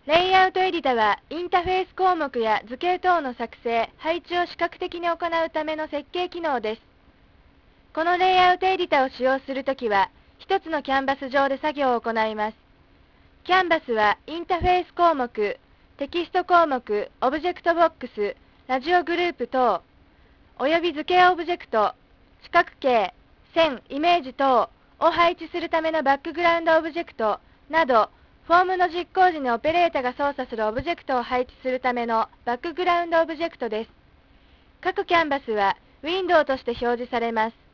レイアウトエディタは、インターフェース項目や図形等の作成、配置を視覚的に行うための設計機能です。このレイアウトエディタを使用するときは、一つのキャンバス上で作業を行います。キャンバスは、インターフェース項目、テキスト項目、オブジェクトボックス、ラジオグループ等、および図形オブジェクト、四角形、線、イメージ等を配置するためのバックグラウンドオブジェクトなど、フォームの実行時にオペレータが操作するオブジェクトを配置するためのバックグラウンドオブジェクトです。各キャンバスはウィンドウとして表示されます。